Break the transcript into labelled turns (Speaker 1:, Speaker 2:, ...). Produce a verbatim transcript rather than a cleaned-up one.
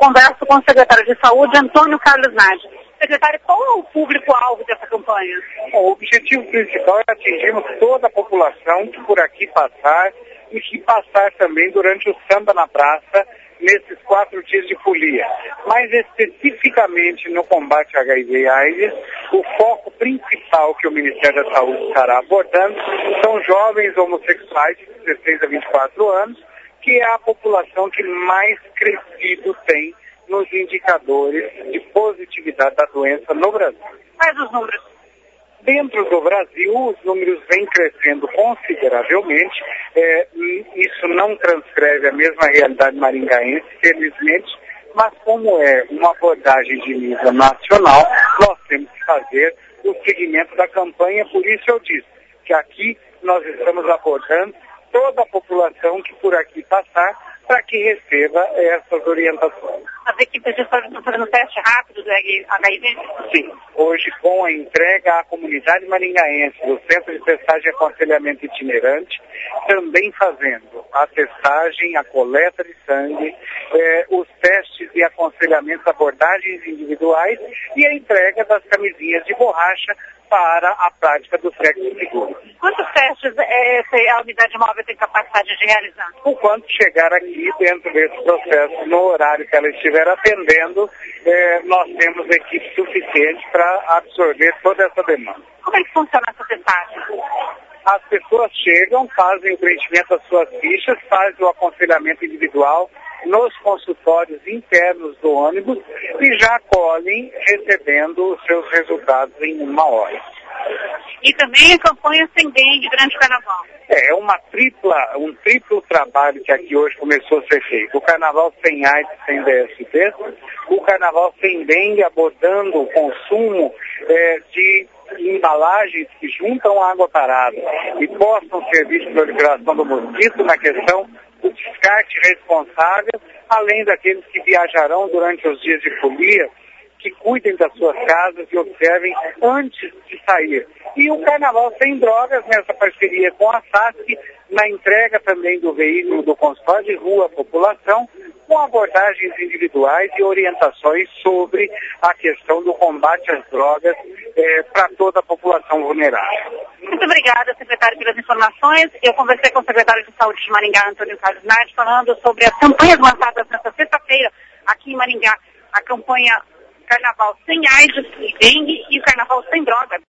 Speaker 1: converso com o secretário de Saúde, Antônio Carlos Nadi. Secretário, qual é o público-alvo dessa campanha?
Speaker 2: Bom, o objetivo principal é atingirmos toda a população que por aqui passar e que passar também durante o samba na praça nesses quatro dias de folia. Mais especificamente no combate a H I V e AIDS, o foco principal que o Ministério da Saúde estará abordando são jovens homossexuais de dezesseis a vinte e quatro anos, que é a população que mais crescido tem nos indicadores de positividade da doença no Brasil.
Speaker 1: Quais os números?
Speaker 2: Dentro do Brasil, os números vêm crescendo consideravelmente. É, isso não transcreve a mesma realidade maringaense, felizmente, mas como é uma abordagem de nível nacional, nós temos que fazer o seguimento da campanha. Por isso eu disse que aqui nós estamos abordando toda a população que por aqui passar, para que receba essas orientações.
Speaker 1: As equipes de saúde estão fazendo teste rápido do H I V?
Speaker 2: Sim. Hoje, com a entrega à comunidade maringaense do Centro de Testagem e Aconselhamento Itinerante, também fazendo a testagem, a coleta de sangue, eh, os testes e aconselhamentos, abordagens individuais e a entrega das camisinhas de borracha para a prática do sexo seguro.
Speaker 1: Quantos testes é, a unidade móvel tem capacidade de realizar?
Speaker 2: O quanto chegar aqui dentro desse processo, no horário que ela estiver atendendo, eh, nós temos equipe suficiente para absorver toda essa demanda.
Speaker 1: Como é que funciona essa testagem?
Speaker 2: As pessoas chegam, fazem o preenchimento das suas fichas, fazem o aconselhamento individual nos consultórios internos do ônibus e já colhem recebendo os seus resultados em uma hora.
Speaker 1: E também a campanha Sem Dengue durante o Carnaval.
Speaker 2: É uma tripla, um triplo trabalho que aqui hoje começou a ser feito. O Carnaval Sem AIDS, Sem D S T, o Carnaval Sem Dengue, abordando o consumo é, de embalagens que juntam água parada e possam servir de proliferação do mosquito na questão do descarte responsável, além daqueles que viajarão durante os dias de folia, que cuidem das suas casas e observem antes de sair. E o Carnaval Sem Drogas, nessa parceria com a S A S C, na entrega também do veículo do consultório de rua à população, com abordagens individuais e orientações sobre a questão do combate às drogas eh, para toda a população vulnerável.
Speaker 1: Muito obrigada, secretário, pelas informações. Eu conversei com o secretário de Saúde de Maringá, Antônio Carlos Nadi, falando sobre as campanhas lançadas nesta sexta-feira aqui em Maringá. A campanha Carnaval Sem AIDS e Dengue e o Carnaval Sem Drogas.